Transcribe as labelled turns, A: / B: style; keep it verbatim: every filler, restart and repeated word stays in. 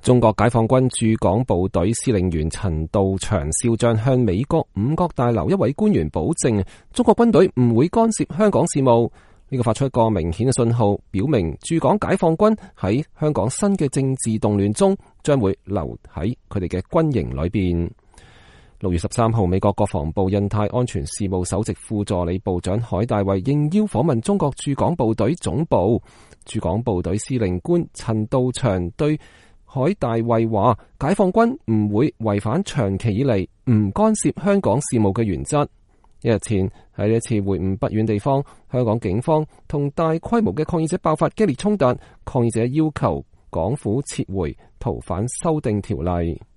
A: 中國解放軍駐港部隊司令員陳道祥少將向美國五角大樓一位官員保證，中國軍隊唔會干涉香港事務。呢個發出一個明顯嘅信號，表明駐港解放軍喺香港新嘅政治動亂中，將會留喺佢哋嘅軍營裏邊。六月十三號，美國國防部印太安全事務首席副助理部長海大衛應邀訪問中國駐港部隊總部，駐港部隊司令官陳道祥對海大衛話：解放軍唔會違反長期以嚟唔干涉香港事務嘅原則。一日前喺呢一次會晤不遠地方，香港警方同大規模嘅抗議者爆發激烈衝突，抗議者要求港府撤回逃犯修訂條例。